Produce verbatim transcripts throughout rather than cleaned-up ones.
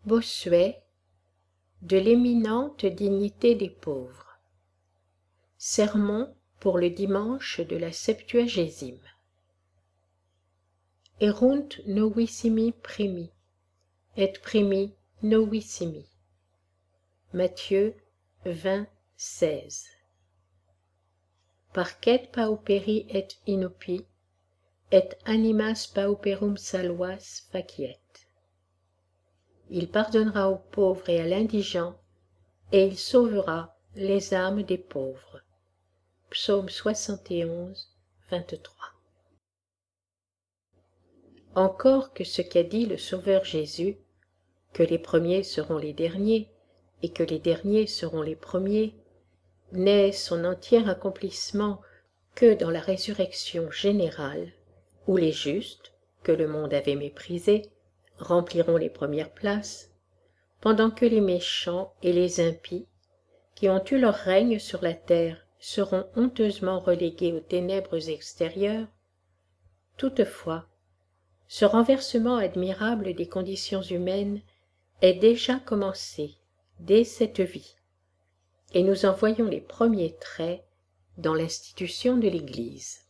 Bossuet, de l'éminente dignité des pauvres. Sermon pour le dimanche de la Septuagésime. Erunt novissimi primi, et primi novissimi. Matthieu vingt, seize. Parquet pauperi et inopi, et animas pauperum salvas faciet. Il pardonnera aux pauvres et à l'indigent, et il sauvera les âmes des pauvres. Psaume soixante et onze, vingt-trois. Encore que ce qu'a dit le Sauveur Jésus, que les premiers seront les derniers, et que les derniers seront les premiers, n'est son entier accomplissement que dans la résurrection générale, où les justes, que le monde avait méprisés, rempliront les premières places, pendant que les méchants et les impies, qui ont eu leur règne sur la terre, seront honteusement relégués aux ténèbres extérieures. Toutefois, ce renversement admirable des conditions humaines est déjà commencé dès cette vie, et nous en voyons les premiers traits dans l'institution de l'Église.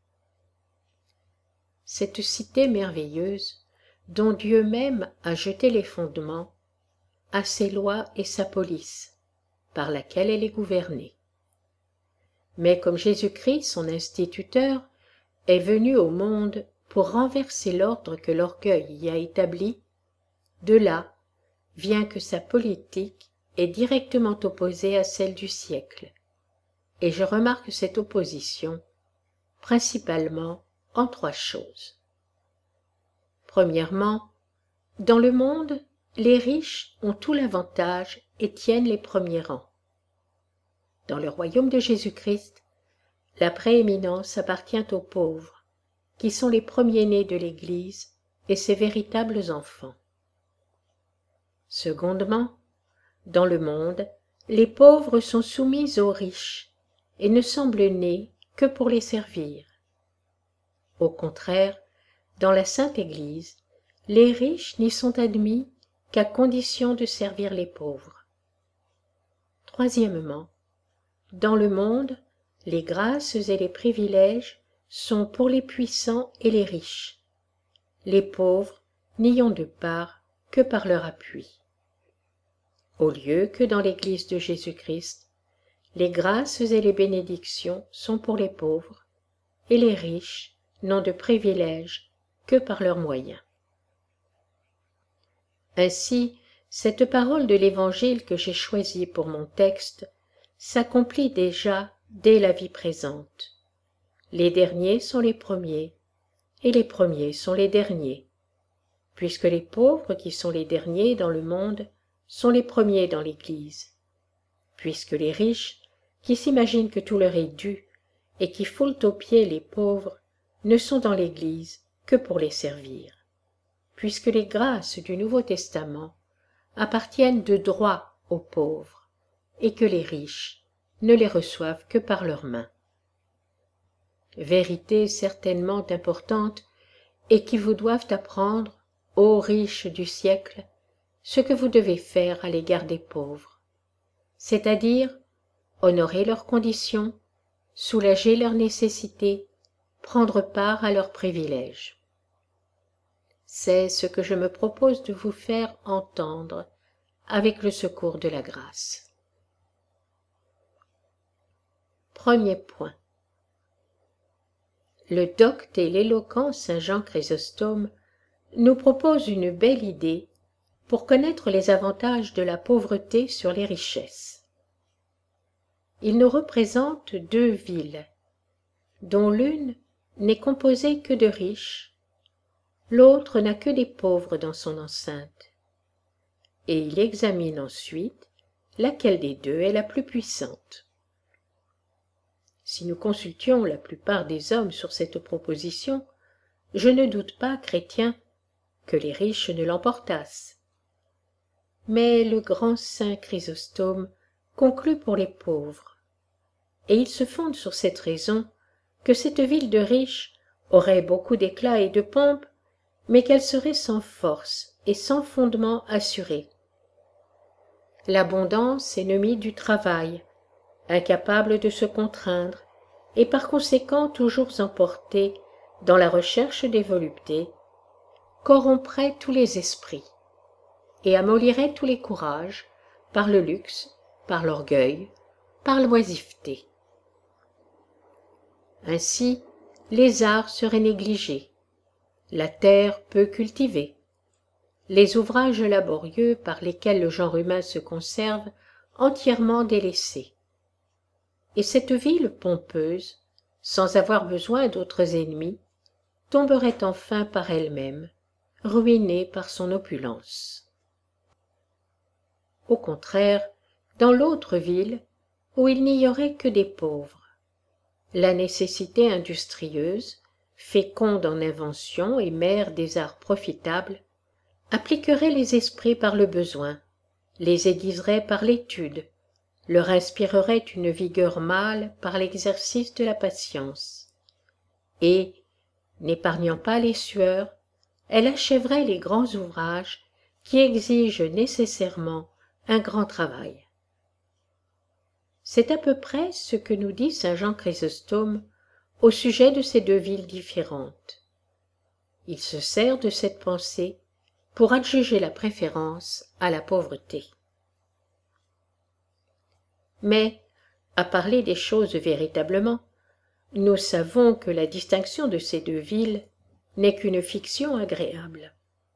Cette cité merveilleuse, dont Dieu même a jeté les fondements, a ses lois et sa police, par laquelle elle est gouvernée. Mais comme Jésus-Christ, son instituteur, est venu au monde pour renverser l'ordre que l'orgueil y a établi, de là vient que sa politique est directement opposée à celle du siècle, et je remarque cette opposition principalement en trois choses. Premièrement, dans le monde, les riches ont tout l'avantage et tiennent les premiers rangs. Dans le royaume de Jésus-Christ, la prééminence appartient aux pauvres, qui sont les premiers-nés de l'Église et ses véritables enfants. Secondement, dans le monde, les pauvres sont soumis aux riches et ne semblent nés que pour les servir. Au contraire, dans la Sainte Église, les riches n'y sont admis qu'à condition de servir les pauvres. Troisièmement, dans le monde, les grâces et les privilèges sont pour les puissants et les riches. Les pauvres n'y ont de part que par leur appui. Au lieu que dans l'Église de Jésus-Christ, les grâces et les bénédictions sont pour les pauvres, et les riches n'ont de privilèges que par leurs moyens. Ainsi, cette parole de l'Évangile que j'ai choisie pour mon texte s'accomplit déjà dès la vie présente. Les derniers sont les premiers, et les premiers sont les derniers, puisque les pauvres qui sont les derniers dans le monde sont les premiers dans l'Église, puisque les riches, qui s'imaginent que tout leur est dû et qui foulent aux pieds les pauvres, ne sont dans l'Église que pour les servir, puisque les grâces du Nouveau Testament appartiennent de droit aux pauvres, et que les riches ne les reçoivent que par leurs mains. Vérité certainement importante, et qui vous doivent apprendre, ô riches du siècle, ce que vous devez faire à l'égard des pauvres, c'est-à-dire honorer leurs conditions, soulager leurs nécessités, prendre part à leurs privilèges. C'est ce que je me propose de vous faire entendre avec le secours de la grâce. Premier point. Le docte et l'éloquent saint Jean Chrysostome nous propose une belle idée pour connaître les avantages de la pauvreté sur les richesses. Il nous représente deux villes, dont l'une n'est composée que de riches, l'autre n'a que des pauvres dans son enceinte, et il examine ensuite laquelle des deux est la plus puissante. Si nous consultions la plupart des hommes sur cette proposition, je ne doute pas, chrétiens, que les riches ne l'emportassent. Mais le grand saint Chrysostome conclut pour les pauvres, et il se fonde sur cette raison que cette ville de riches aurait beaucoup d'éclat et de pompe, mais qu'elle serait sans force et sans fondement assuré. L'abondance ennemie du travail, incapable de se contraindre, et par conséquent toujours emportée dans la recherche des voluptés, corromprait tous les esprits, et amollirait tous les courages, par le luxe, par l'orgueil, par l'oisiveté. Ainsi, les arts seraient négligés, la terre peu cultivée, les ouvrages laborieux par lesquels le genre humain se conserve entièrement délaissés. Et cette ville pompeuse, sans avoir besoin d'autres ennemis, tomberait enfin par elle-même, ruinée par son opulence. Au contraire, dans l'autre ville, où il n'y aurait que des pauvres, la nécessité industrieuse, féconde en inventions et mère des arts profitables, appliquerait les esprits par le besoin, les aiguiserait par l'étude, leur inspirerait une vigueur mâle par l'exercice de la patience, et, n'épargnant pas les sueurs, elle achèverait les grands ouvrages qui exigent nécessairement un grand travail. C'est à peu près ce que nous dit saint Jean Chrysostome au sujet de ces deux villes différentes. Il se sert de cette pensée pour adjuger la préférence à la pauvreté. Mais, à parler des choses véritablement, nous savons que la distinction de ces deux villes n'est qu'une fiction agréable.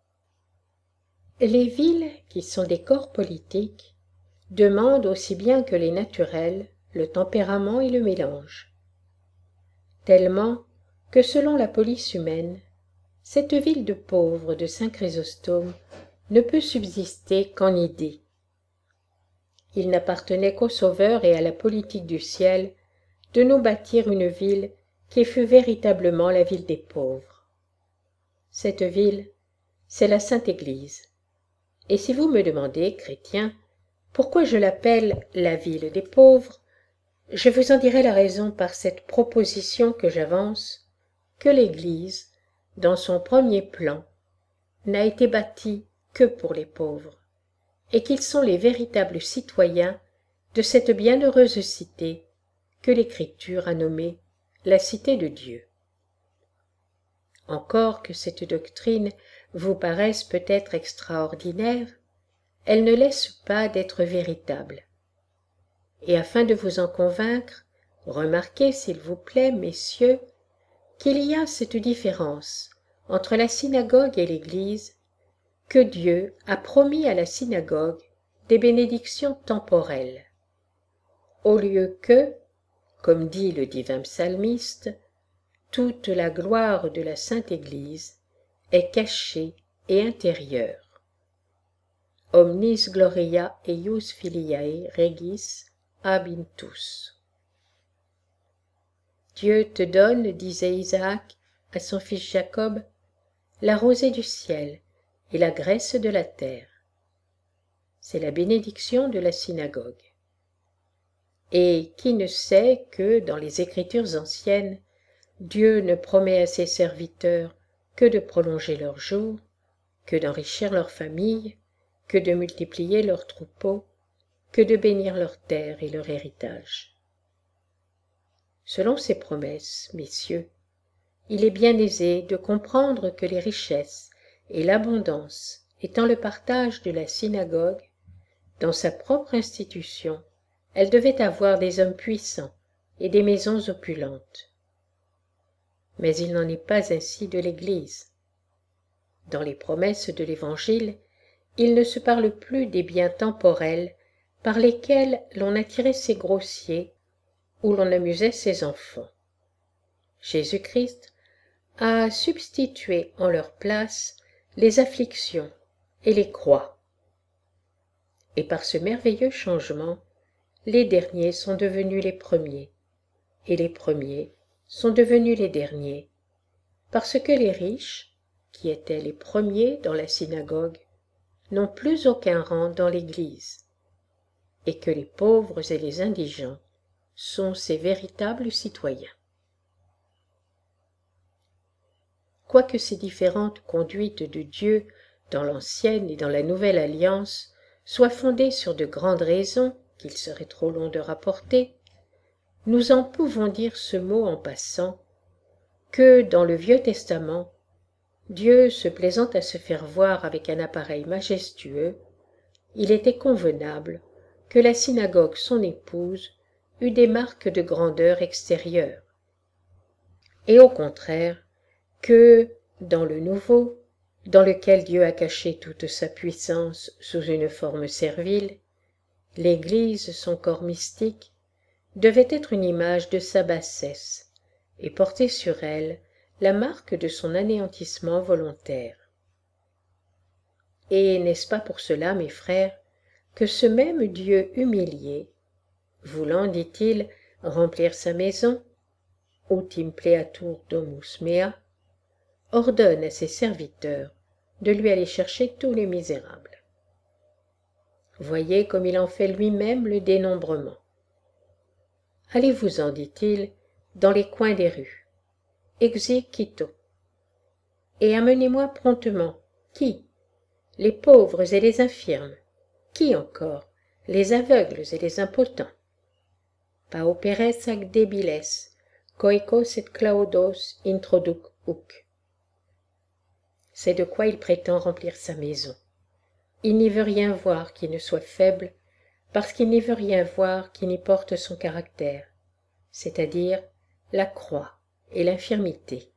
Les villes qui sont des corps politiques demandent aussi bien que les naturels le tempérament et le mélange. Tellement que selon la police humaine, cette ville de pauvres de saint Chrysostome ne peut subsister qu'en idée. Il n'appartenait qu'au Sauveur et à la politique du ciel de nous bâtir une ville qui fût véritablement la ville des pauvres. Cette ville, c'est la Sainte Église. Et si vous me demandez, chrétiens, pourquoi je l'appelle la ville des pauvres, je vous en dirai la raison par cette proposition que j'avance, que l'Église, dans son premier plan, n'a été bâtie que pour les pauvres, et qu'ils sont les véritables citoyens de cette bienheureuse cité que l'Écriture a nommée la cité de Dieu. Encore que cette doctrine vous paraisse peut-être extraordinaire, elle ne laisse pas d'être véritable. Et afin de vous en convaincre, remarquez, s'il vous plaît, messieurs, qu'il y a cette différence entre la synagogue et l'Église, que Dieu a promis à la synagogue des bénédictions temporelles, au lieu que, comme dit le divin psalmiste, toute la gloire de la Sainte Église est cachée et intérieure. Omnis gloria eius filiae regis habintus. Dieu te donne, disait Isaac à son fils Jacob, la rosée du ciel et la graisse de la terre. C'est la bénédiction de la synagogue. Et qui ne sait que, dans les Écritures anciennes, Dieu ne promet à ses serviteurs que de prolonger leurs jours, que d'enrichir leurs familles, que de multiplier leurs troupeaux, que de bénir leurs terres et leur héritage. Selon ces promesses, messieurs, il est bien aisé de comprendre que les richesses et l'abondance étant le partage de la synagogue, dans sa propre institution, elle devait avoir des hommes puissants et des maisons opulentes. Mais il n'en est pas ainsi de l'Église. Dans les promesses de l'Évangile, il ne se parle plus des biens temporels par lesquels l'on attirait ses grossiers ou l'on amusait ses enfants. Jésus-Christ a substitué en leur place les afflictions et les croix. Et par ce merveilleux changement, les derniers sont devenus les premiers, et les premiers sont devenus les derniers, parce que les riches, qui étaient les premiers dans la synagogue, n'ont plus aucun rang dans l'Église, et que les pauvres et les indigents sont ses véritables citoyens. Quoique ces différentes conduites de Dieu dans l'ancienne et dans la nouvelle alliance, soit fondée sur de grandes raisons, qu'il serait trop long de rapporter, nous en pouvons dire ce mot en passant, que dans le Vieux Testament, Dieu se plaisant à se faire voir avec un appareil majestueux, il était convenable que la synagogue son épouse eût des marques de grandeur extérieure, et au contraire que, dans le Nouveau, dans lequel Dieu a caché toute sa puissance sous une forme servile, l'Église, son corps mystique, devait être une image de sa bassesse et porter sur elle la marque de son anéantissement volontaire. Et n'est-ce pas pour cela, mes frères, que ce même Dieu humilié, voulant, dit-il, remplir sa maison, ut impleatur domus mea, ordonne à ses serviteurs de lui aller chercher tous les misérables. Voyez comme il en fait lui-même le dénombrement. Allez-vous-en, dit-il, dans les coins des rues, exequito, et amenez-moi promptement, qui? Les pauvres et les infirmes. Qui encore? Les aveugles et les impotents. Pauperes ac debiles, coecos et claudos introduc huc. C'est de quoi il prétend remplir sa maison. Il n'y veut rien voir qui ne soit faible, parce qu'il n'y veut rien voir qui n'y porte son caractère, c'est-à-dire la croix et l'infirmité.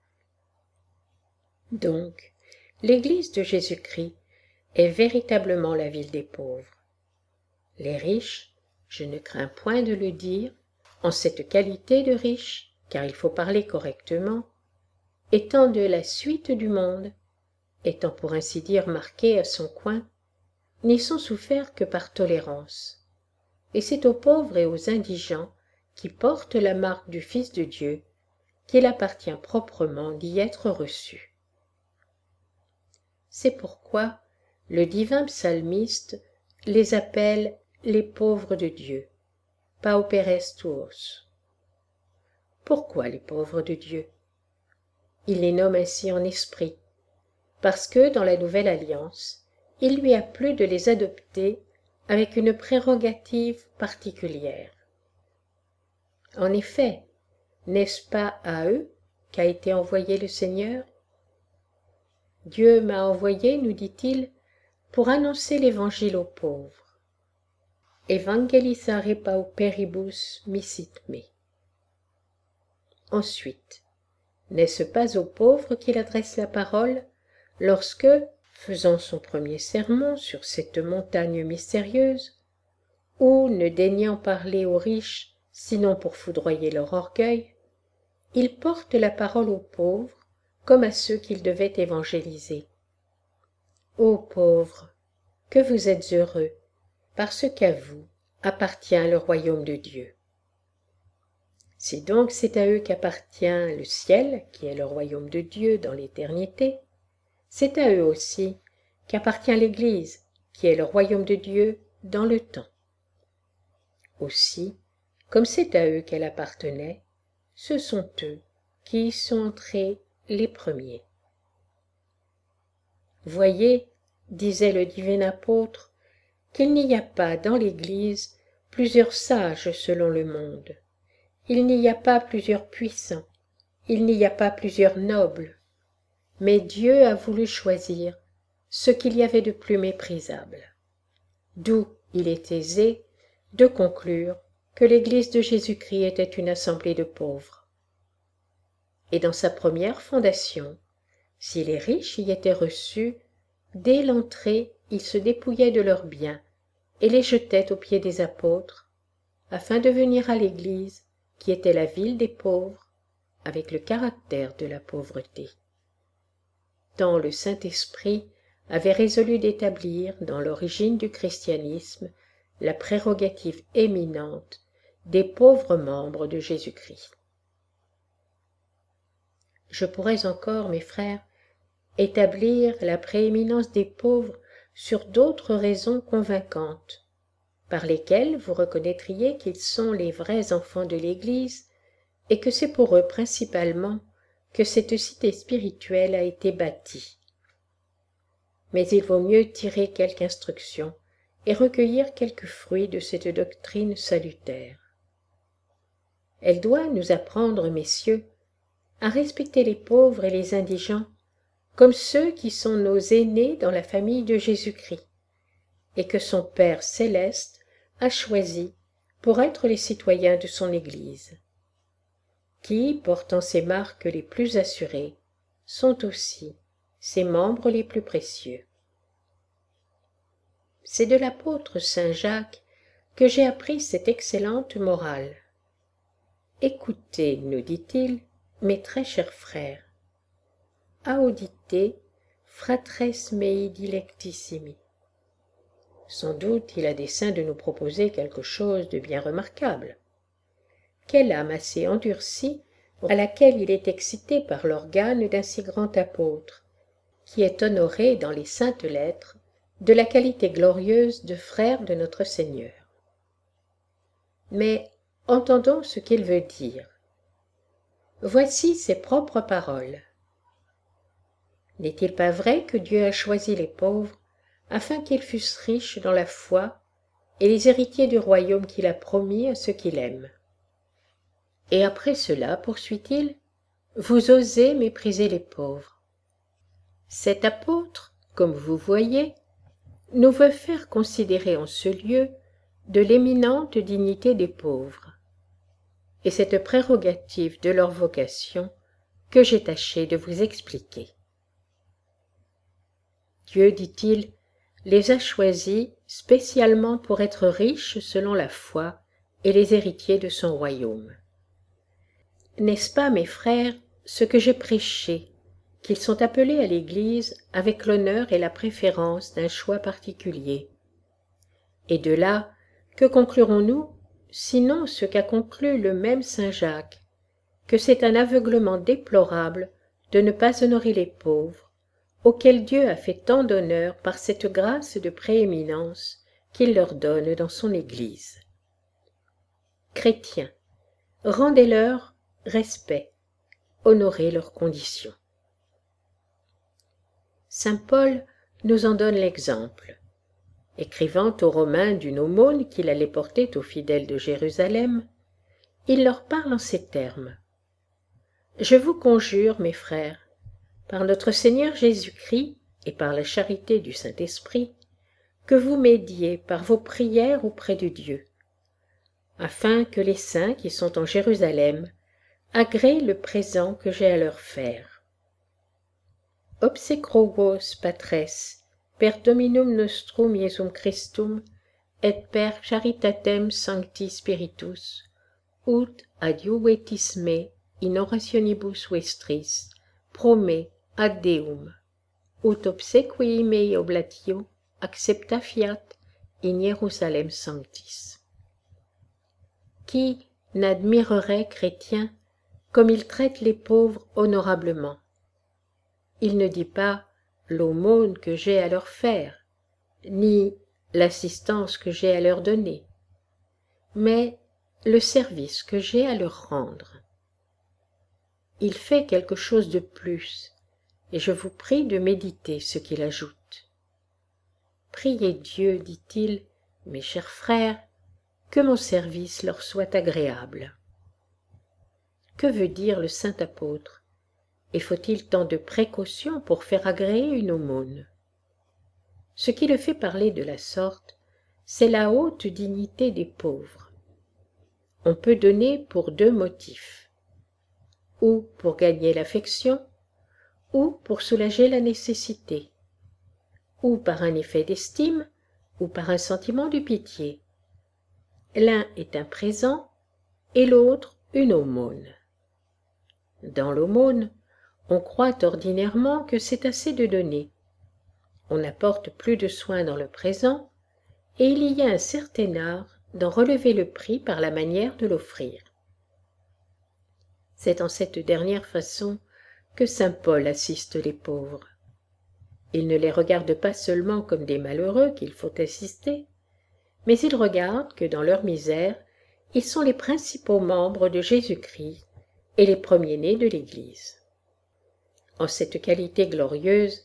Donc, l'Église de Jésus-Christ est véritablement la ville des pauvres. Les riches, je ne crains point de le dire, en cette qualité de riches, car il faut parler correctement, étant de la suite du monde, étant pour ainsi dire marqués à son coin, n'y sont soufferts que par tolérance. Et c'est aux pauvres et aux indigents qui portent la marque du Fils de Dieu qu'il appartient proprement d'y être reçu. C'est pourquoi le divin psalmiste les appelle les pauvres de Dieu, pauperes tuos. Pourquoi les pauvres de Dieu? Il les nomme ainsi en esprit, parce que dans la Nouvelle Alliance, il lui a plu de les adopter avec une prérogative particulière. En effet, n'est-ce pas à eux qu'a été envoyé le Seigneur? Dieu m'a envoyé, nous dit-il, pour annoncer l'Évangile aux pauvres. Evangelisare pauperibus misit me. Ensuite, n'est-ce pas aux pauvres qu'il adresse la parole lorsque, faisant son premier sermon sur cette montagne mystérieuse, ou ne daignant parler aux riches sinon pour foudroyer leur orgueil, il porte la parole aux pauvres comme à ceux qu'il devait évangéliser. Ô pauvres, que vous êtes heureux, parce qu'à vous appartient le royaume de Dieu. Si donc c'est à eux qu'appartient le ciel, qui est le royaume de Dieu dans l'éternité, c'est à eux aussi qu'appartient l'Église, qui est le royaume de Dieu dans le temps. Aussi, comme c'est à eux qu'elle appartenait, ce sont eux qui y sont entrés les premiers. Voyez, disait le divin apôtre, qu'il n'y a pas dans l'Église plusieurs sages selon le monde. Il n'y a pas plusieurs puissants, il n'y a pas plusieurs nobles, mais Dieu a voulu choisir ce qu'il y avait de plus méprisable. D'où il est aisé de conclure que l'Église de Jésus-Christ était une assemblée de pauvres. Et dans sa première fondation, si les riches y étaient reçus, dès l'entrée ils se dépouillaient de leurs biens et les jetaient aux pieds des apôtres, afin de venir à l'Église, qui était la ville des pauvres, avec le caractère de la pauvreté. Tant le Saint-Esprit avait résolu d'établir, dans l'origine du christianisme, la prérogative éminente des pauvres membres de Jésus-Christ. Je pourrais encore, mes frères, établir la prééminence des pauvres sur d'autres raisons convaincantes, par lesquelles vous reconnaîtriez qu'ils sont les vrais enfants de l'Église et que c'est pour eux principalement que cette cité spirituelle a été bâtie. mais il vaut mieux tirer quelque instruction et recueillir quelques fruits de cette doctrine salutaire. Elle doit nous apprendre, messieurs, à respecter les pauvres et les indigents comme ceux qui sont nos aînés dans la famille de Jésus-Christ, et que son Père céleste a choisis pour être les citoyens de son Église, qui, portant ses marques les plus assurées, sont aussi ses membres les plus précieux. C'est de l'apôtre saint Jacques que j'ai appris cette excellente morale. Écoutez, nous dit-il, mes très chers frères, audite fratres mei dilectissimi. Sans doute il a dessein de nous proposer quelque chose de bien remarquable. Quelle âme assez endurcie à laquelle il est excité par l'organe d'un si grand apôtre, qui est honoré dans les saintes lettres de la qualité glorieuse de frère de notre Seigneur. Mais entendons ce qu'il veut dire. Voici ses propres paroles. N'est-il pas vrai que Dieu a choisi les pauvres afin qu'ils fussent riches dans la foi et les héritiers du royaume qu'il a promis à ceux qu'il aime? Et après cela, poursuit-il, vous osez mépriser les pauvres. Cet apôtre, comme vous voyez, nous veut faire considérer en ce lieu de l'éminente dignité des pauvres, et cette prérogative de leur vocation que j'ai tâché de vous expliquer. Dieu, dit-il, les a choisis spécialement pour être riches selon la foi et les héritiers de son royaume. N'est-ce pas, mes frères, ce que j'ai prêché, qu'ils sont appelés à l'Église avec l'honneur et la préférence d'un choix particulier? Et de là, que conclurons-nous, sinon ce qu'a conclu le même saint Jacques, que c'est un aveuglement déplorable de ne pas honorer les pauvres, auxquels Dieu a fait tant d'honneur par cette grâce de prééminence qu'il leur donne dans son Église. Chrétiens, rendez-leur respect, honorez leurs conditions. Saint Paul nous en donne l'exemple. Écrivant aux Romains d'une aumône qu'il allait porter aux fidèles de Jérusalem, il leur parle en ces termes. « Je vous conjure, mes frères, par notre Seigneur Jésus-Christ et par la charité du Saint-Esprit, que vous m'aidiez par vos prières auprès de Dieu, afin que les saints qui sont en Jérusalem agréent le présent que j'ai à leur faire. Obsecro vos patres, per Dominum nostrum Iesum Christum, et per charitatem Sancti Spiritus, ut adiuvetis me in orationibus vestris, prome ad Deum, ut obsequii mei oblatio accepta fiat in Hierusalem Sanctis. » Qui n'admirerait, chrétien, comme il traite les pauvres honorablement? Il ne dit pas l'aumône que j'ai à leur faire, ni l'assistance que j'ai à leur donner, mais le service que j'ai à leur rendre. Il fait quelque chose de plus, et je vous prie de méditer ce qu'il ajoute. Priez Dieu, dit-il, mes chers frères, que mon service leur soit agréable. Que veut dire le saint apôtre? Et faut-il tant de précautions pour faire agréer une aumône? Ce qui le fait parler de la sorte, c'est la haute dignité des pauvres. On peut donner pour deux motifs, ou pour gagner l'affection, ou pour soulager la nécessité, ou par un effet d'estime, ou par un sentiment de pitié. L'un est un présent, et l'autre une aumône. Dans l'aumône, on croit ordinairement que c'est assez de donner. On n'apporte plus de soin dans le présent, et il y a un certain art d'en relever le prix par la manière de l'offrir. C'est en cette dernière façon que saint Paul assiste les pauvres. Il ne les regarde pas seulement comme des malheureux qu'il faut assister, mais il regarde que dans leur misère, ils sont les principaux membres de Jésus-Christ et les premiers-nés de l'Église. En cette qualité glorieuse,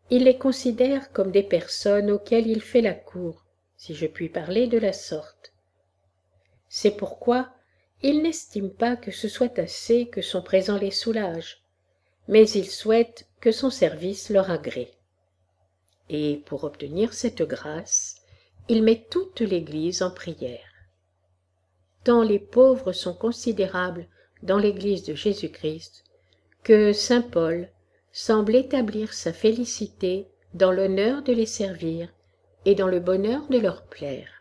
il les considère comme des personnes auxquelles il fait la cour, si je puis parler de la sorte. C'est pourquoi il n'estime pas que ce soit assez que son présent les soulage, mais il souhaite que son service leur agrée. Et pour obtenir cette grâce, il met toute l'Église en prière. Tant les pauvres sont considérables dans l'Église de Jésus-Christ, que saint Paul semble établir sa félicité dans l'honneur de les servir et dans le bonheur de leur plaire.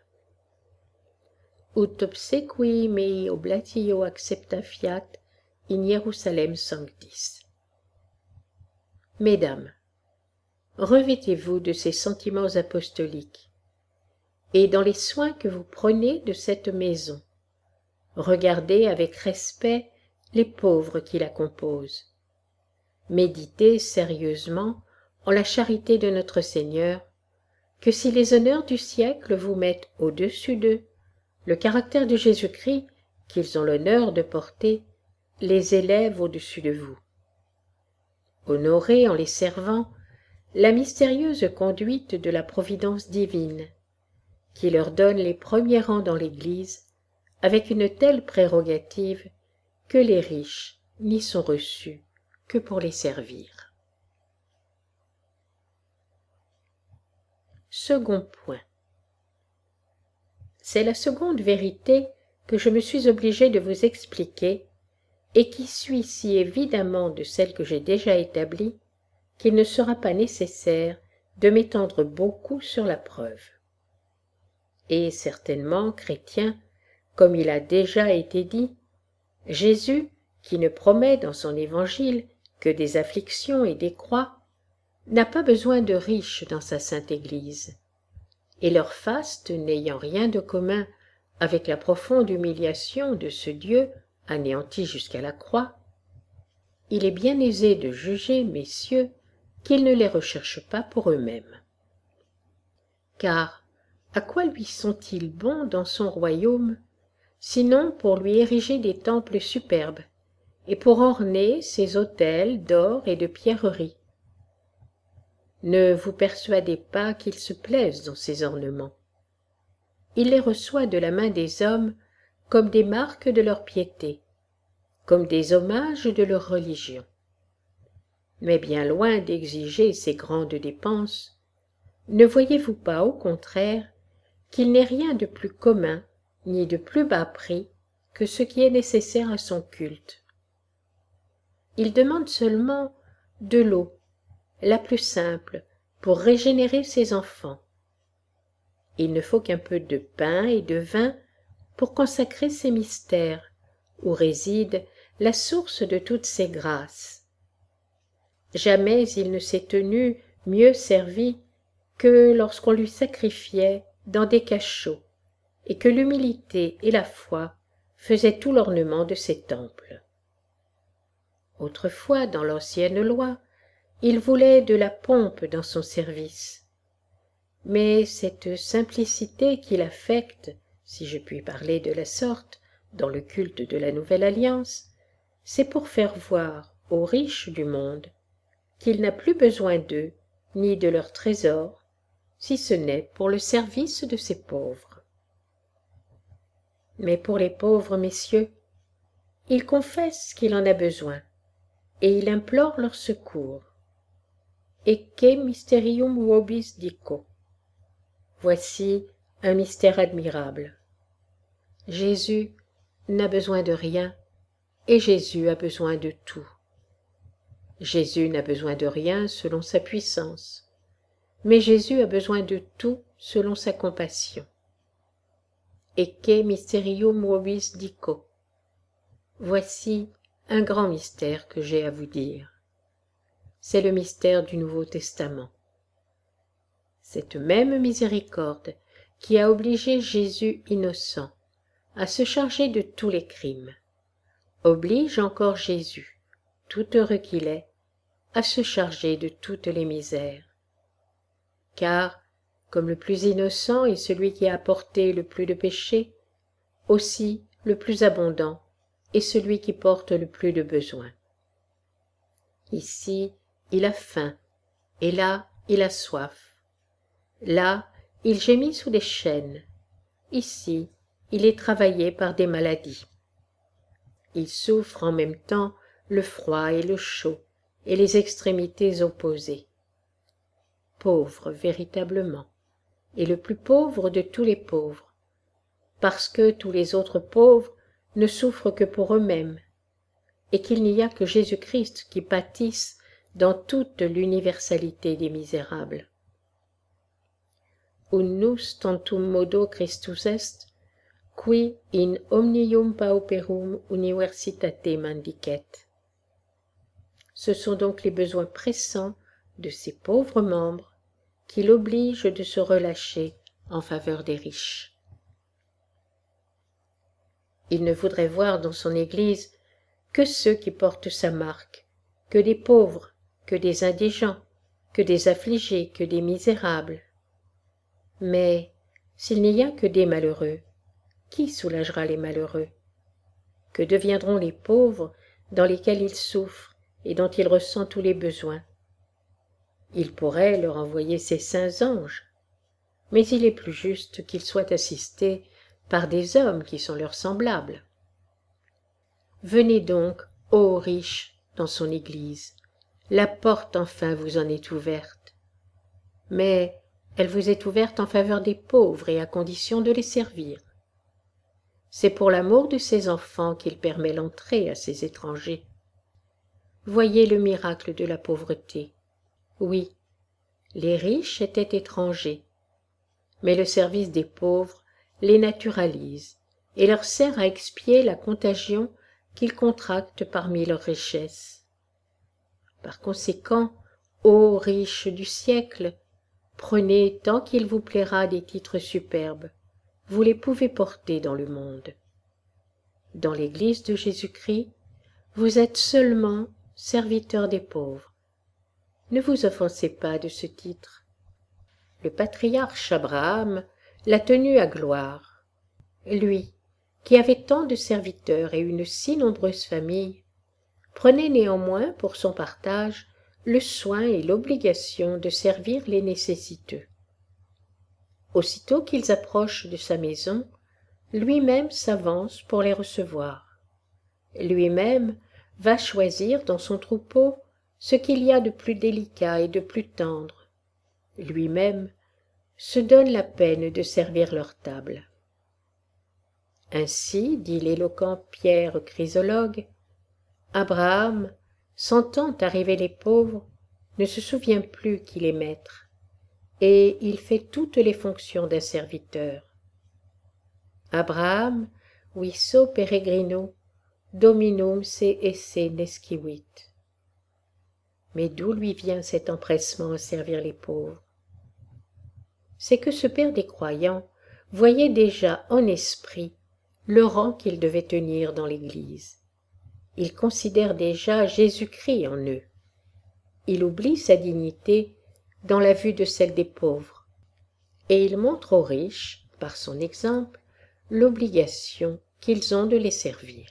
Ut obsequii mei oblatio accepta fiat in Hierusalem sanctis. Mesdames, revêtez-vous de ces sentiments apostoliques, et dans les soins que vous prenez de cette maison, regardez avec respect les pauvres qui la composent. Méditez sérieusement en la charité de notre Seigneur, que si les honneurs du siècle vous mettent au-dessus d'eux, le caractère de Jésus-Christ, qu'ils ont l'honneur de porter, les élève au-dessus de vous. Honorez en les servant la mystérieuse conduite de la providence divine, qui leur donne les premiers rangs dans l'Église, avec une telle prérogative que les riches n'y sont reçus que pour les servir. Second point. C'est la seconde vérité que je me suis obligé de vous expliquer et qui suit si évidemment de celle que j'ai déjà établie qu'il ne sera pas nécessaire de m'étendre beaucoup sur la preuve. Et certainement, chrétien, comme il a déjà été dit, Jésus, qui ne promet dans son évangile que des afflictions et des croix, n'a pas besoin de riches dans sa sainte Église, et leur faste n'ayant rien de commun avec la profonde humiliation de ce Dieu anéanti jusqu'à la croix, il est bien aisé de juger, messieurs, qu'ils ne les recherchent pas pour eux-mêmes. Car à quoi lui sont-ils bons dans son royaume, sinon pour lui ériger des temples superbes, et pour orner ses autels d'or et de pierreries? Ne vous persuadez pas qu'il se plaise dans ces ornements. Il les reçoit de la main des hommes comme des marques de leur piété, comme des hommages de leur religion. Mais bien loin d'exiger ces grandes dépenses, ne voyez-vous pas au contraire qu'il n'est rien de plus commun ni de plus bas prix que ce qui est nécessaire à son culte? Il demande seulement de l'eau, la plus simple, pour régénérer ses enfants. Il ne faut qu'un peu de pain et de vin pour consacrer ces mystères, où réside la source de toutes ces grâces. Jamais il ne s'est tenu mieux servi que lorsqu'on lui sacrifiait dans des cachots, et que l'humilité et la foi faisaient tout l'ornement de ses temples. Autrefois, dans l'ancienne loi, il voulait de la pompe dans son service. Mais cette simplicité qu'il affecte, si je puis parler de la sorte, dans le culte de la Nouvelle Alliance, c'est pour faire voir aux riches du monde qu'il n'a plus besoin d'eux ni de leurs trésors, si ce n'est pour le service de ses pauvres. Mais pour les pauvres messieurs, il confesse qu'il en a besoin, et il implore leur secours. Ecce mysterium vobis dico. Voici un mystère admirable. Jésus n'a besoin de rien, et Jésus a besoin de tout. Jésus n'a besoin de rien selon sa puissance, mais Jésus a besoin de tout selon sa compassion. Ecce mysterium vobis dico. Voici un grand mystère que j'ai à vous dire. C'est le mystère du Nouveau Testament. Cette même miséricorde qui a obligé Jésus innocent à se charger de tous les crimes, oblige encore Jésus, tout heureux qu'il est, à se charger de toutes les misères. Car, comme le plus innocent est celui qui a apporté le plus de péchés, aussi le plus abondant est celui qui porte le plus de besoins. Ici, il a faim, et là, il a soif. Là, il gémit sous des chaînes. Ici, il est travaillé par des maladies. Il souffre en même temps le froid et le chaud, et les extrémités opposées. Pauvre véritablement, et le plus pauvre de tous les pauvres, parce que tous les autres pauvres ne souffrent que pour eux-mêmes, et qu'il n'y a que Jésus-Christ qui pâtisse dans toute l'universalité des misérables. Unus tantum modo Christus est, qui in omnium pauperum universitate mendicet. Ce sont donc les besoins pressants de ces pauvres membres qui l'obligent de se relâcher en faveur des riches. Il ne voudrait voir dans son Église que ceux qui portent sa marque, que des pauvres, que des indigents, que des affligés, que des misérables. Mais s'il n'y a que des malheureux, qui soulagera les malheureux? Que deviendront les pauvres dans lesquels il souffre et dont il ressent tous les besoins? Il pourrait leur envoyer ses saints anges, mais il est plus juste qu'ils soient assistés par des hommes qui sont leurs semblables. Venez donc, ô riches, dans son Église, la porte enfin vous en est ouverte. Mais elle vous est ouverte en faveur des pauvres et à condition de les servir. C'est pour l'amour de ses enfants qu'il permet l'entrée à ces étrangers. Voyez le miracle de la pauvreté. Oui, les riches étaient étrangers, mais le service des pauvres les naturalise et leur sert à expier la contagion qu'ils contractent parmi leurs richesses. Par conséquent, ô riches du siècle, prenez tant qu'il vous plaira des titres superbes, vous les pouvez porter dans le monde. Dans l'Église de Jésus-Christ, vous êtes seulement serviteurs des pauvres. Ne vous offensez pas de ce titre. Le patriarche Abraham l'a tenu à gloire. Lui, qui avait tant de serviteurs et une si nombreuse famille, prenait néanmoins pour son partage le soin et l'obligation de servir les nécessiteux. Aussitôt qu'ils approchent de sa maison, lui-même s'avance pour les recevoir. Lui-même va choisir dans son troupeau ce qu'il y a de plus délicat et de plus tendre. Lui-même se donne la peine de servir leur table. Ainsi, dit l'éloquent Pierre Chrysologue, Abraham, sentant arriver les pauvres, ne se souvient plus qu'il est maître, et il fait toutes les fonctions d'un serviteur. Abraham, viso peregrino, dominum se esse nescivit. Mais d'où lui vient cet empressement à servir les pauvres? C'est que ce père des croyants voyait déjà en esprit le rang qu'il devait tenir dans l'Église. Il considère déjà Jésus-Christ en eux. Il oublie sa dignité dans la vue de celle des pauvres, et il montre aux riches, par son exemple, l'obligation qu'ils ont de les servir.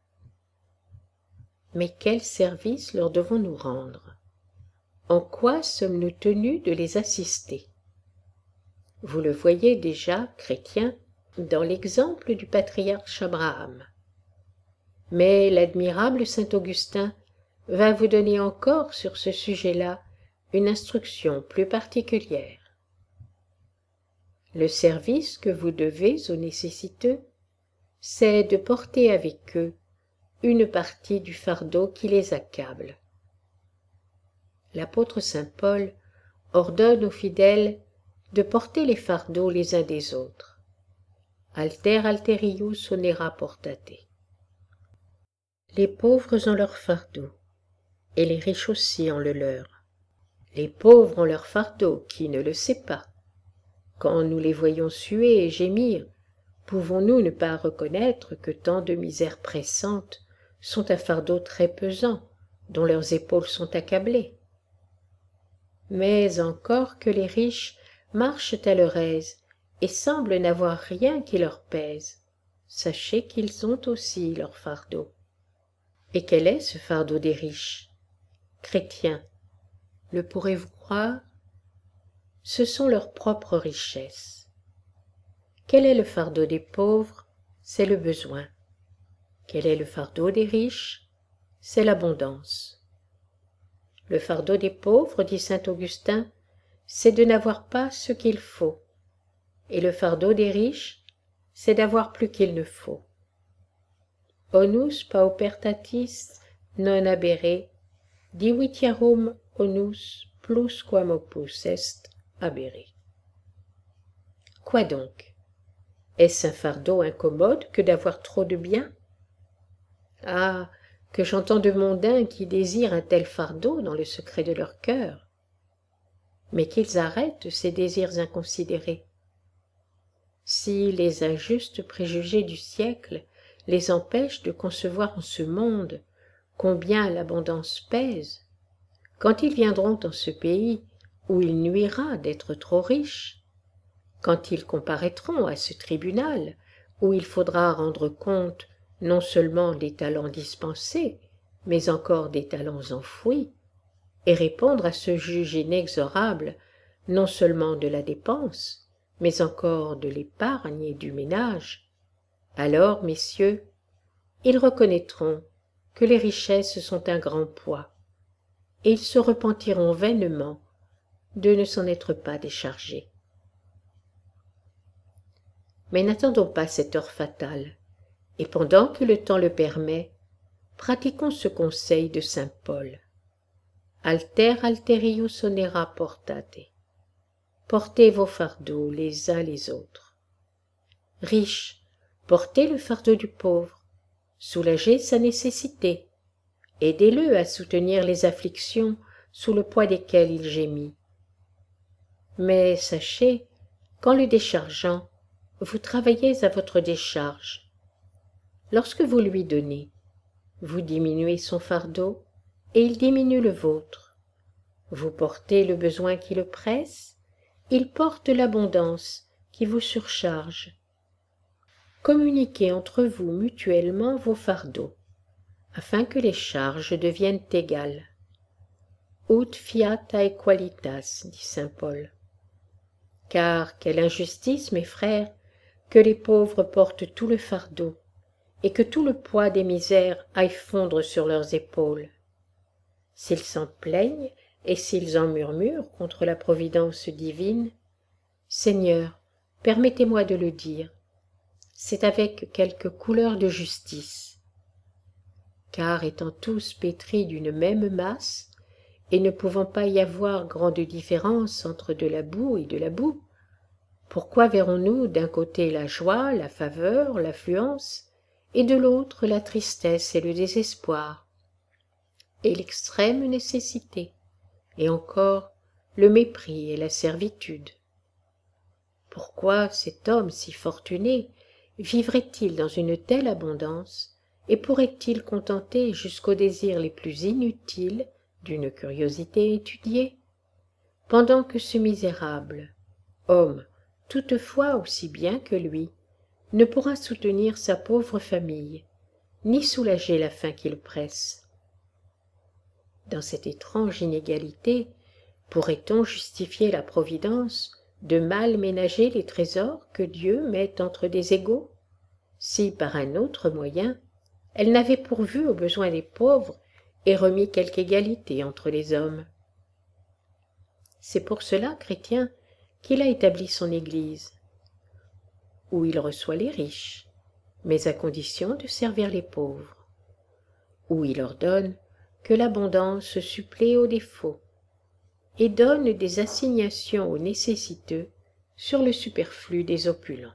Mais quel service leur devons-nous rendre? En quoi sommes-nous tenus de les assister? Vous le voyez déjà, chrétiens, dans l'exemple du patriarche Abraham. Mais l'admirable saint Augustin va vous donner encore sur ce sujet-là une instruction plus particulière. Le service que vous devez aux nécessiteux, c'est de porter avec eux une partie du fardeau qui les accable. L'apôtre saint Paul ordonne aux fidèles de porter les fardeaux les uns des autres. Alter alterius onera portate. Les pauvres ont leur fardeau, et les riches aussi ont le leur. Les pauvres ont leur fardeau, qui ne le sait pas? Quand nous les voyons suer et gémir, pouvons-nous ne pas reconnaître que tant de misères pressantes sont un fardeau très pesant, dont leurs épaules sont accablées? Mais encore que les riches marchent à leur aise et semblent n'avoir rien qui leur pèse, sachez qu'ils ont aussi leur fardeau. Et quel est ce fardeau des riches? Chrétiens, le pourrez-vous croire? ce sont leurs propres richesses. Quel est le fardeau des pauvres? C'est le besoin. Quel est le fardeau des riches? C'est l'abondance. Le fardeau des pauvres, dit saint Augustin, c'est de n'avoir pas ce qu'il faut, et le fardeau des riches, c'est d'avoir plus qu'il ne faut. Onus paupertatis non habere, divitiarum onus plus quam opus est habere. Quoi donc? Est-ce un fardeau incommode que d'avoir trop de biens? Ah, que j'entends de mondains qui désirent un tel fardeau dans le secret de leur cœur. Mais qu'ils arrêtent ces désirs inconsidérés. Si les injustes préjugés du siècle les empêchent de concevoir en ce monde combien l'abondance pèse, quand ils viendront en ce pays où il nuira d'être trop riches, quand ils comparaîtront à ce tribunal où il faudra rendre compte non seulement des talents dispensés, mais encore des talents enfouis, et répondre à ce juge inexorable non seulement de la dépense, mais encore de l'épargne et du ménage, alors, messieurs, ils reconnaîtront que les richesses sont un grand poids, et ils se repentiront vainement de ne s'en être pas déchargés. Mais n'attendons pas cette heure fatale, et pendant que le temps le permet, pratiquons ce conseil de saint Paul. Alter alterius onera portate. Portez vos fardeaux les uns les autres. Riches, portez le fardeau du pauvre, soulagez sa nécessité, aidez-le à soutenir les afflictions sous le poids desquelles il gémit. Mais sachez qu'en le déchargeant, vous travaillez à votre décharge. Lorsque vous lui donnez, vous diminuez son fardeau et il diminue le vôtre. Vous portez le besoin qui le presse, il porte l'abondance qui vous surcharge. Communiquez entre vous mutuellement vos fardeaux, afin que les charges deviennent égales. Ut fiat aequalitas, dit saint Paul. Car quelle injustice, mes frères, que les pauvres portent tout le fardeau, et que tout le poids des misères aille fondre sur leurs épaules. S'ils s'en plaignent et s'ils en murmurent contre la providence divine, Seigneur, permettez-moi de le dire, c'est avec quelque couleur de justice. Car étant tous pétris d'une même masse, et ne pouvant pas y avoir grande différence entre de la boue et de la boue, pourquoi verrons-nous d'un côté la joie, la faveur, l'affluence, et de l'autre la tristesse et le désespoir, et l'extrême nécessité, et encore le mépris et la servitude? Pourquoi cet homme si fortuné vivrait-il dans une telle abondance et pourrait-il contenter jusqu'aux désirs les plus inutiles d'une curiosité étudiée, pendant que ce misérable, homme toutefois aussi bien que lui, ne pourra soutenir sa pauvre famille, ni soulager la faim qu'il presse? Dans cette étrange inégalité, pourrait-on justifier la providence de mal ménager les trésors que Dieu met entre des égaux, si par un autre moyen elle n'avait pourvu aux besoins des pauvres et remis quelque égalité entre les hommes? C'est pour cela, chrétien, qu'il a établi son Église, où il reçoit les riches, mais à condition de servir les pauvres, où il ordonne que l'abondance supplée aux défauts, et donne des assignations aux nécessiteux sur le superflu des opulents.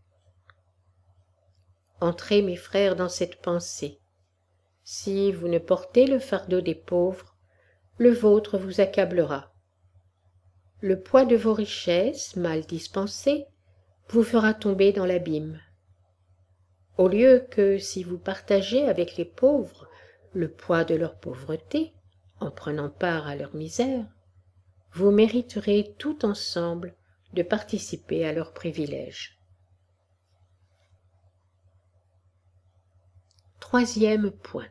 Entrez, mes frères, dans cette pensée. Si vous ne portez le fardeau des pauvres, le vôtre vous accablera. Le poids de vos richesses, mal dispensées, vous fera tomber dans l'abîme. Au lieu que, si vous partagez avec les pauvres le poids de leur pauvreté, en prenant part à leur misère, vous mériterez tout ensemble de participer à leurs privilèges. Troisième point.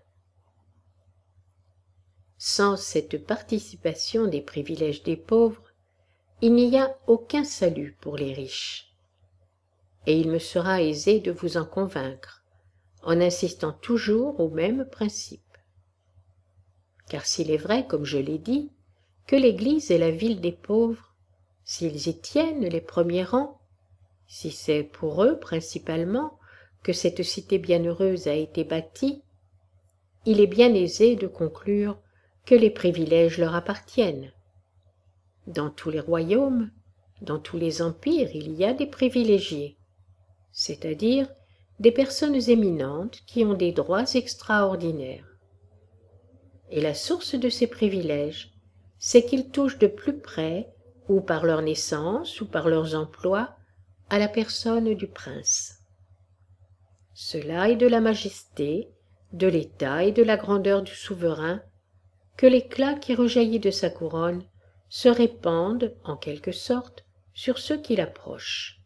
Sans cette participation des privilèges des pauvres, il n'y a aucun salut pour les riches. Et il me sera aisé de vous en convaincre, en insistant toujours au même principe. Car s'il est vrai, comme je l'ai dit, que l'Église est la ville des pauvres, s'ils y tiennent les premiers rangs, si c'est pour eux principalement que cette cité bienheureuse a été bâtie, il est bien aisé de conclure que les privilèges leur appartiennent. Dans tous les royaumes, dans tous les empires, il y a des privilégiés, c'est-à-dire des personnes éminentes qui ont des droits extraordinaires. Et la source de ces privilèges, c'est qu'ils touchent de plus près, ou par leur naissance, ou par leurs emplois, à la personne du prince. Cela est de la majesté, de l'état et de la grandeur du souverain, que l'éclat qui rejaillit de sa couronne se répande, en quelque sorte, sur ceux qui l'approchent.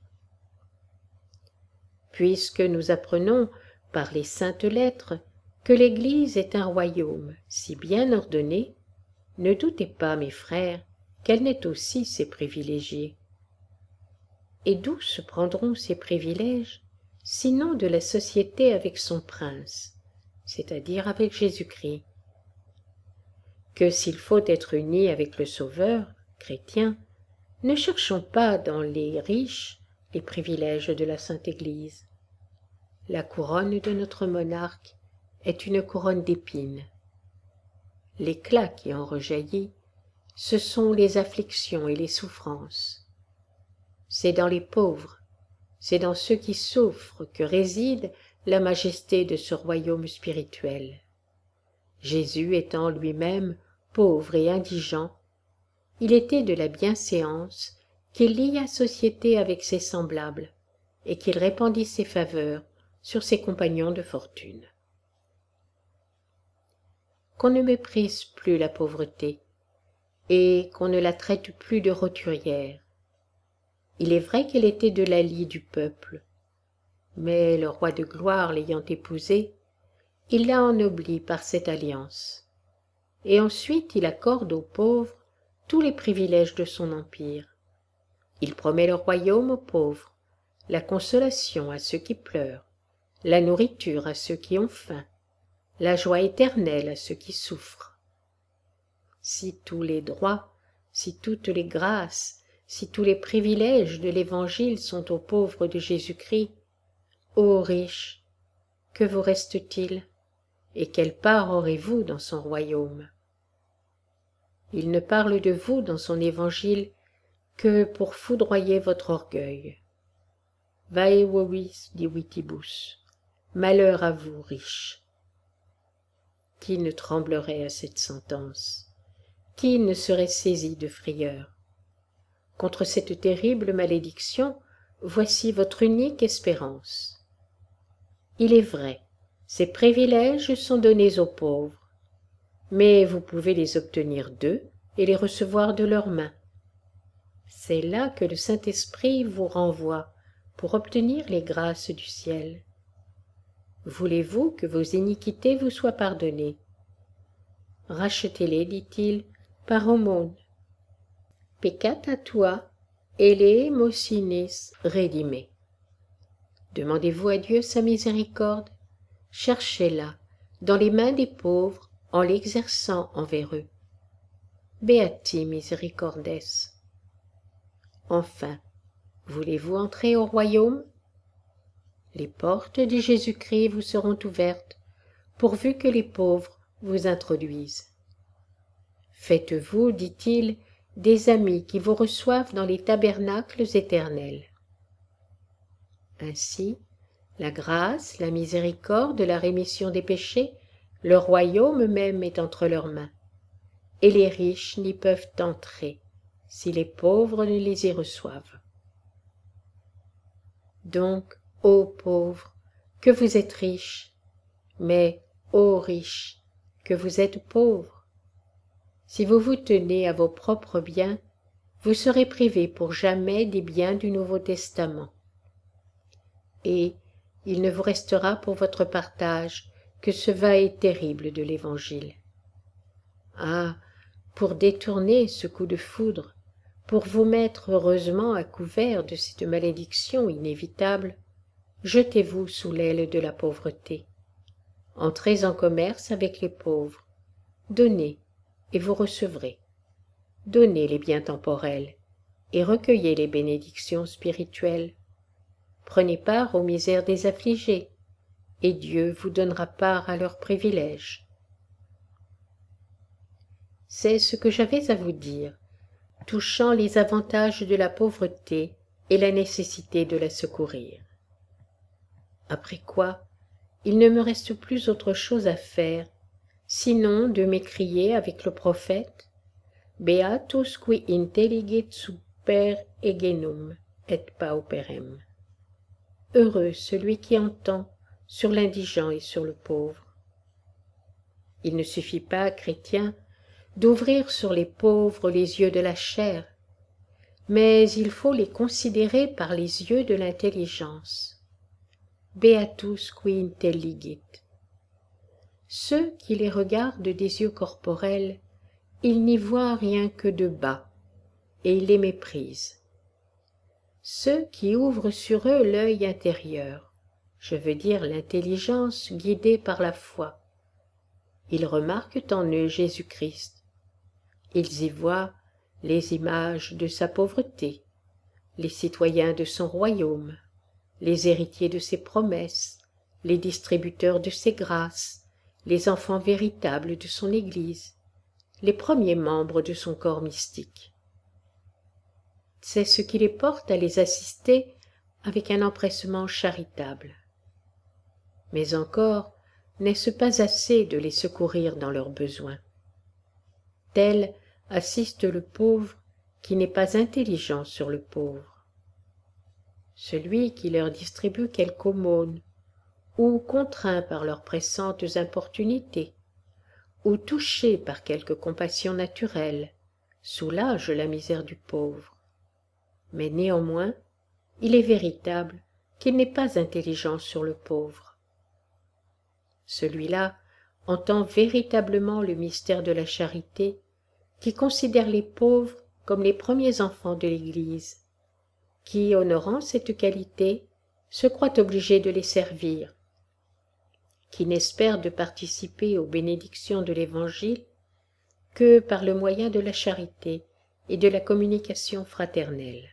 Puisque nous apprenons, par les saintes lettres, que l'Église est un royaume si bien ordonné, ne doutez pas, mes frères, qu'elle n'ait aussi ses privilégiés. Et d'où se prendront ces privilèges, sinon de la société avec son prince, c'est-à-dire avec Jésus-Christ? Que s'il faut être unis avec le Sauveur, chrétien, ne cherchons pas dans les riches les privilèges de la Sainte Église. La couronne de notre monarque est une couronne d'épines. L'éclat qui en rejaillit, ce sont les afflictions et les souffrances. C'est dans les pauvres, c'est dans ceux qui souffrent que réside la majesté de ce royaume spirituel. Jésus étant lui-même pauvre et indigent, il était de la bienséance qu'il lia société avec ses semblables et qu'il répandit ses faveurs sur ses compagnons de fortune. Qu'on ne méprise plus la pauvreté et qu'on ne la traite plus de roturière. Il est vrai qu'elle était de la lie du peuple, mais le roi de gloire l'ayant épousée, il l'a ennoblie par cette alliance, et ensuite il accorde aux pauvres tous les privilèges de son empire. Il promet le royaume aux pauvres, la consolation à ceux qui pleurent, la nourriture à ceux qui ont faim, la joie éternelle à ceux qui souffrent. Si tous les droits, si toutes les grâces, si tous les privilèges de l'Évangile sont aux pauvres de Jésus-Christ, ô riches, que vous reste-t-il, et quelle part aurez-vous dans son royaume? Il ne parle de vous dans son Évangile que pour foudroyer votre orgueil. Vae vovis divitibus, malheur à vous, riches. Qui ne tremblerait à cette sentence? Qui ne serait saisi de frayeur? Contre cette terrible malédiction, voici votre unique espérance. Il est vrai, ces privilèges sont donnés aux pauvres, mais vous pouvez les obtenir d'eux et les recevoir de leurs mains. C'est là que le Saint-Esprit vous renvoie pour obtenir les grâces du ciel. Voulez-vous que vos iniquités vous soient pardonnées? Rachetez-les, dit-il, par aumône. Peccata tua eleemosinis redime. Demandez-vous à Dieu sa miséricorde, cherchez-la dans les mains des pauvres en l'exerçant envers eux. Beati misericordes. Enfin, voulez-vous entrer au royaume? Les portes de Jésus-Christ vous seront ouvertes, pourvu que les pauvres vous introduisent. Faites-vous, dit-il, des amis qui vous reçoivent dans les tabernacles éternels. Ainsi, la grâce, la miséricorde, la rémission des péchés, le royaume même est entre leurs mains, et les riches n'y peuvent entrer si les pauvres ne les y reçoivent. Donc, ô pauvres, que vous êtes riches, mais, ô riches, que vous êtes pauvres. Si vous vous tenez à vos propres biens, vous serez privés pour jamais des biens du Nouveau Testament. Et il ne vous restera pour votre partage que ce va-et terrible de l'Évangile. Ah, pour détourner ce coup de foudre, pour vous mettre heureusement à couvert de cette malédiction inévitable, jetez-vous sous l'aile de la pauvreté. Entrez en commerce avec les pauvres. Donnez, et vous recevrez. Donnez les biens temporels, et recueillez les bénédictions spirituelles. Prenez part aux misères des affligés, et Dieu vous donnera part à leurs privilèges. C'est ce que j'avais à vous dire, touchant les avantages de la pauvreté et la nécessité de la secourir. Après quoi, il ne me reste plus autre chose à faire, sinon de m'écrier avec le prophète « Beatus qui intelligit super egenum et pauperem » Heureux celui qui entend sur l'indigent et sur le pauvre. Il ne suffit pas, chrétiens, d'ouvrir sur les pauvres les yeux de la chair, mais il faut les considérer par les yeux de l'intelligence. Beatus qui intelligit. Ceux qui les regardent des yeux corporels, ils n'y voient rien que de bas, et ils les méprisent. Ceux qui ouvrent sur eux l'œil intérieur, je veux dire l'intelligence guidée par la foi, ils remarquent en eux Jésus-Christ. Ils y voient les images de sa pauvreté, les citoyens de son royaume, les héritiers de ses promesses, les distributeurs de ses grâces, les enfants véritables de son Église, les premiers membres de son corps mystique. C'est ce qui les porte à les assister avec un empressement charitable. Mais encore, n'est-ce pas assez de les secourir dans leurs besoins? Tel assiste le pauvre qui n'est pas intelligent sur le pauvre. Celui qui leur distribue quelque aumône, ou contraint par leurs pressantes importunités, ou touché par quelque compassion naturelle, soulage la misère du pauvre. Mais néanmoins, il est véritable qu'il n'est pas intelligent sur le pauvre. Celui-là entend véritablement le mystère de la charité, qui considère les pauvres comme les premiers enfants de l'Église, qui, honorant cette qualité, se croit obligé de les servir, qui n'espère de participer aux bénédictions de l'Évangile que par le moyen de la charité et de la communication fraternelle.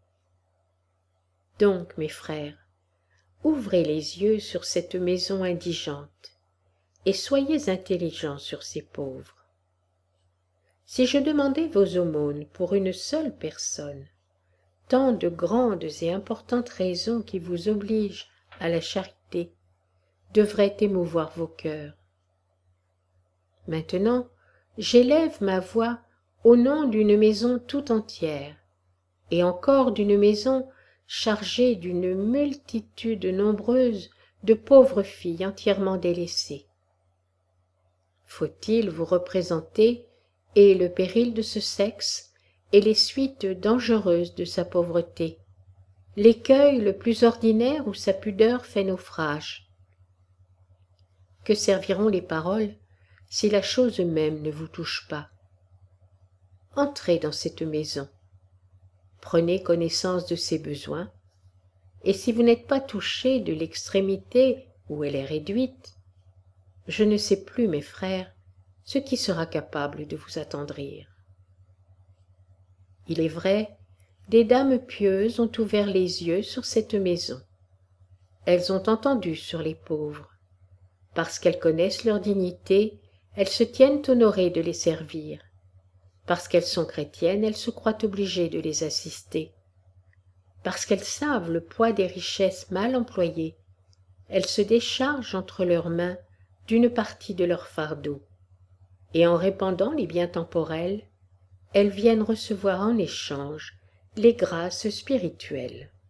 Donc, mes frères, ouvrez les yeux sur cette maison indigente, et soyez intelligents sur ces pauvres. Si je demandais vos aumônes pour une seule personne, tant de grandes et importantes raisons qui vous obligent à la charité devraient émouvoir vos cœurs. Maintenant, j'élève ma voix au nom d'une maison tout entière, et encore d'une maison chargée d'une multitude nombreuse de pauvres filles entièrement délaissées. Faut-il vous représenter et le péril de ce sexe et les suites dangereuses de sa pauvreté, l'écueil le plus ordinaire où sa pudeur fait naufrage? Que serviront les paroles si la chose même ne vous touche pas? Entrez dans cette maison, prenez connaissance de ses besoins, et si vous n'êtes pas touché de l'extrémité où elle est réduite, je ne sais plus, mes frères, ce qui sera capable de vous attendrir. Il est vrai, des dames pieuses ont ouvert les yeux sur cette maison. Elles ont entendu sur les pauvres. Parce qu'elles connaissent leur dignité, elles se tiennent honorées de les servir. Parce qu'elles sont chrétiennes, elles se croient obligées de les assister. Parce qu'elles savent le poids des richesses mal employées, elles se déchargent entre leurs mains d'une partie de leur fardeau, et en répandant les biens temporels, elles viennent recevoir en échange les grâces spirituelles.